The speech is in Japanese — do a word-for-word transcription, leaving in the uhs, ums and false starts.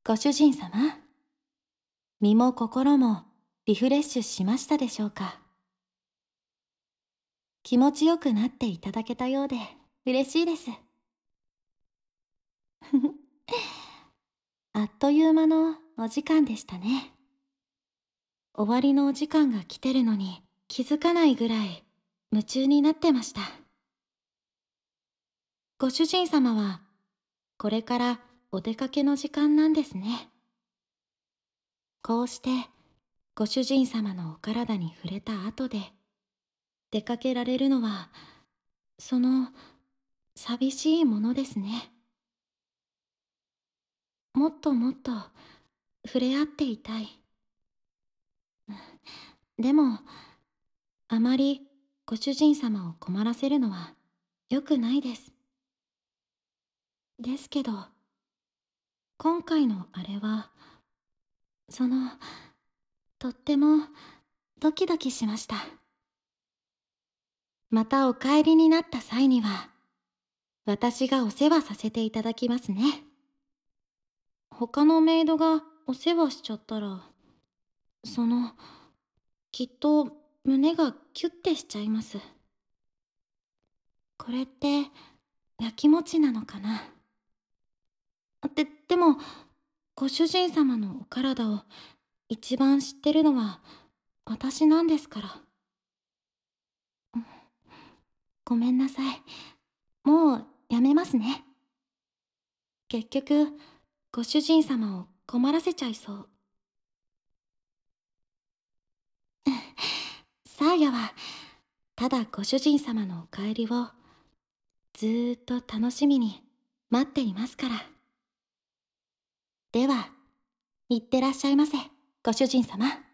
ご主人様、身も心もリフレッシュしましたでしょうか。気持ちよくなっていただけたようで嬉しいです。あっという間のお時間でしたね。終わりのお時間が来てるのに気づかないぐらい夢中になってました。ご主人様はこれからお出かけの時間なんですね。こうしてご主人様のお体に触れた後で出かけられるのは、その寂しいものですね。もっともっと触れ合っていたい。でも、あまりご主人様を困らせるのは良くないです。ですけど、今回のあれは、その、とってもドキドキしました。またお帰りになった際には、私がお世話させていただきますね。他のメイドがお世話しちゃったら、その、きっと胸がキュッてしちゃいます。これってやきもちなのかな。で、でも、ご主人様のお体を一番知ってるのは私なんですから。うん、ごめんなさい。もうやめますね。結局、ご主人様を困らせちゃいそう。サーヤは、ただご主人様のお帰りをずーっと楽しみに待っていますから。では、いってらっしゃいませ、ご主人様。